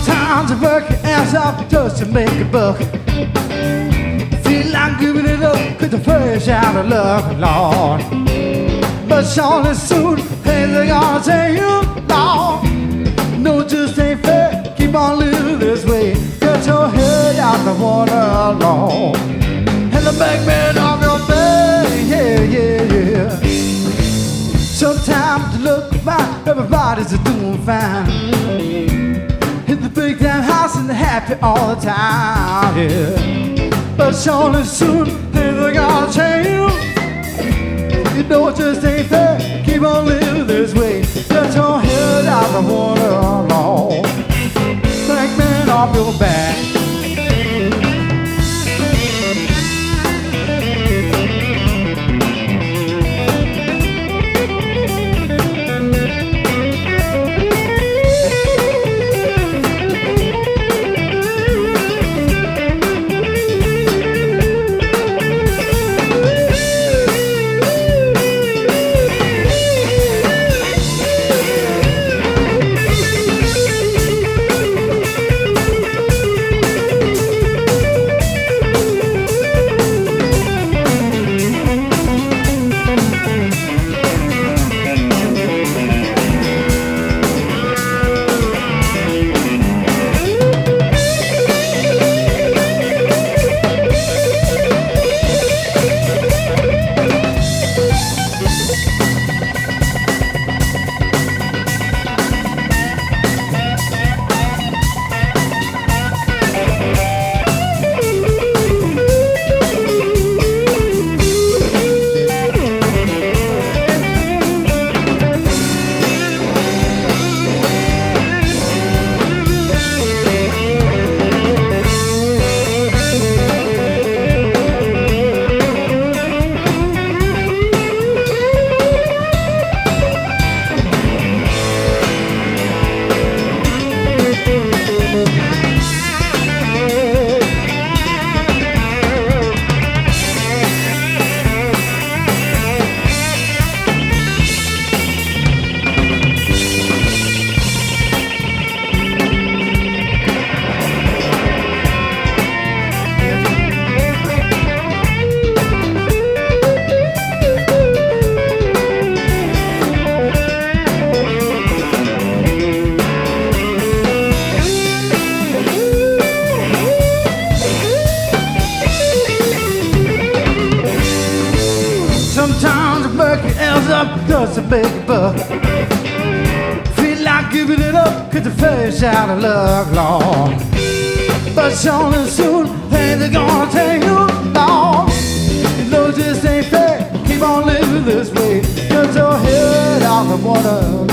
Sometimes you work your ass off just to make a buck. Feel like giving it up, 'cause the fresh out of luck, Lord. But surely soon, hey, they're gonna tell you, Lord, no, it just ain't fair. Keep on living this way. Get your head out the water, Lord, and the big man off your back, yeah, yeah, yeah. Sometimes you look back, everybody's doing fine. Hit the big damn house and they're happy all the time, yeah. But surely soon, they're gonna change you. You know it just ain't fair. Keep on living this way. Get your head out the water, Lord. Big man off your back. Sometimes you work your ass up just to make a buck. Feel like giving it up, 'cause the fresh out of luck, Lord. But surely soon, things are gonna take you, Lord. You know it just ain't fair. Keep on living this way. Get your head out the water,